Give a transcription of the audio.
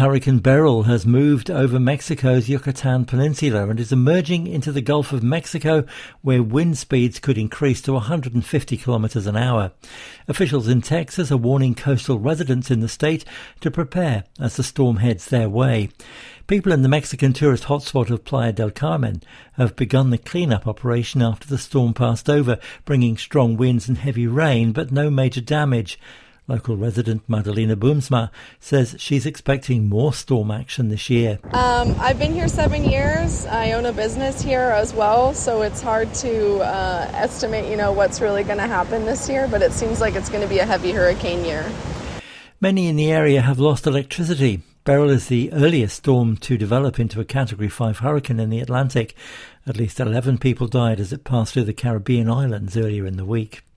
Hurricane Beryl has moved over Mexico's Yucatan Peninsula and is emerging into the Gulf of Mexico, where wind speeds could increase to 150 kilometers an hour. Officials in Texas are warning coastal residents in the state to prepare as the storm heads their way. People in the Mexican tourist hotspot of Playa del Carmen have begun the cleanup operation after the storm passed over, bringing strong winds and heavy rain, but no major damage. Local resident Madalena Boomsma says she's expecting more storm action this year. I've been here 7 years. I own a business here as well, so it's hard to estimate, what's really going to happen this year, but it seems like it's going to be a heavy hurricane year. Many in the area have lost electricity. Beryl is the earliest storm to develop into a Category 5 hurricane in the Atlantic. At least 11 people died as it passed through the Caribbean islands earlier in the week.